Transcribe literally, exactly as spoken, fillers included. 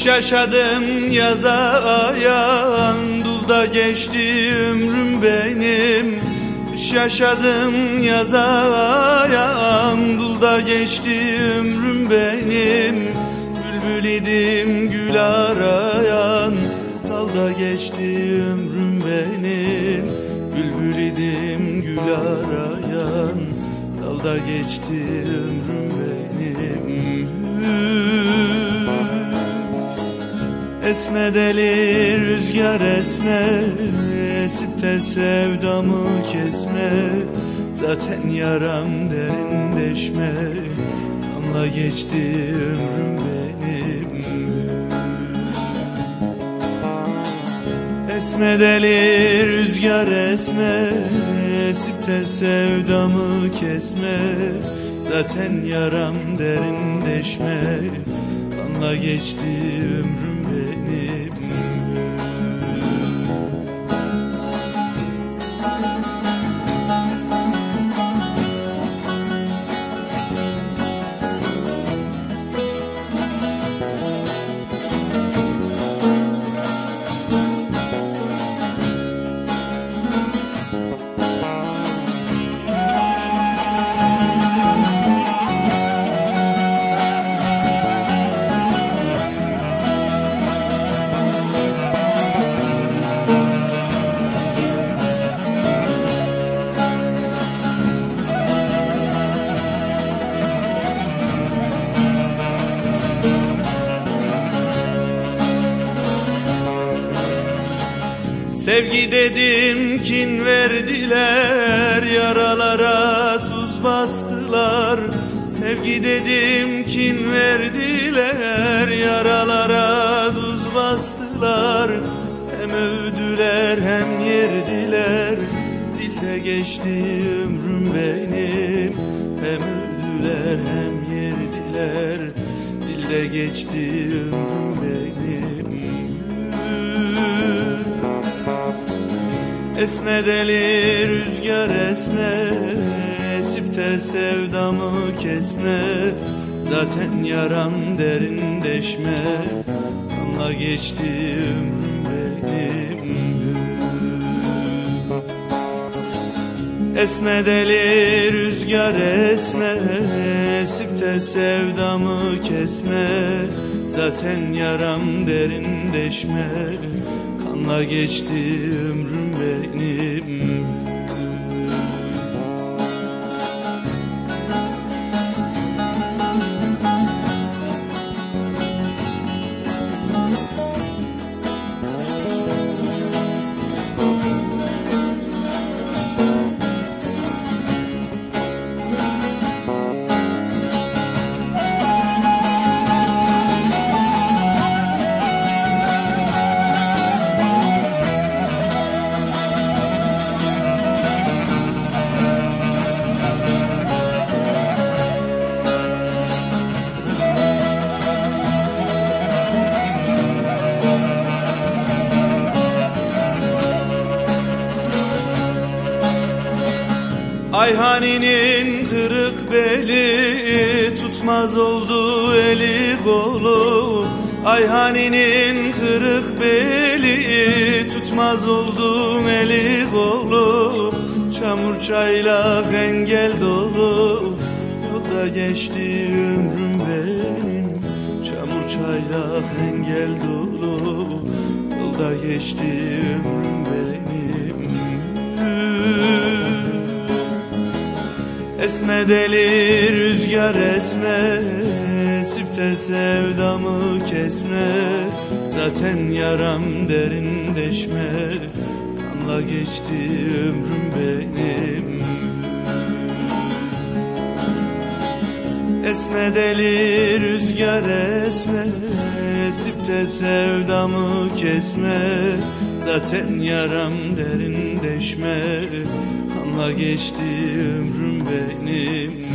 Kış yaşadım yaza ayan, dulda geçti ömrüm benim. Kış yaşadım yaza ayan, dulda geçti ömrüm benim. Bülbül idim gül arayan, dalda geçti ömrüm benim. Bülbül idim gül arayan, dalda geçti ömrüm benim. Esme deli rüzgar esme, esip de sevdamı kesme. Zaten yaram derin deşme, kanla geçti ömrüm benim. Esme deli rüzgar esme, esip de sevdamı kesme. Zaten yaram derin deşme, kanla geçti ömrüm benim. Sevgi dedim kin verdiler, yaralara tuz bastılar. Sevgi dedim kin verdiler, yaralara tuz bastılar. Hem övdüler hem yerdiler, dilde geçti ömrüm benim. Hem övdüler hem yerdiler, dilde geçti ömrüm benim. Esme deli rüzgar esme, esip de sevdamı kesme. Zaten yaram derin deşme, kanla geçti ömrüm benim. Esme deli rüzgar esme, esip de sevdamı kesme. Zaten yaram derin deşme, kanla geçti ömrüm benim. Ayhani'nin kırık beli, tutmaz oldu eli kolu. Ayhani'nin kırık beli, tutmaz oldu eli kolu. Çamur çaylak engel dolu, yolda geçti ömrüm benim. Çamur çaylak engel dolu, yolda geçti ömrüm benim. Esme deli rüzgar esme, esip de sevdamı kesme. Zaten yaram derin deşme, kanla geçti ömrüm benim. Esme deli rüzgar esme, esip de sevdamı kesme. Zaten yaram derin deşme, kanla geçti ömrüm benim.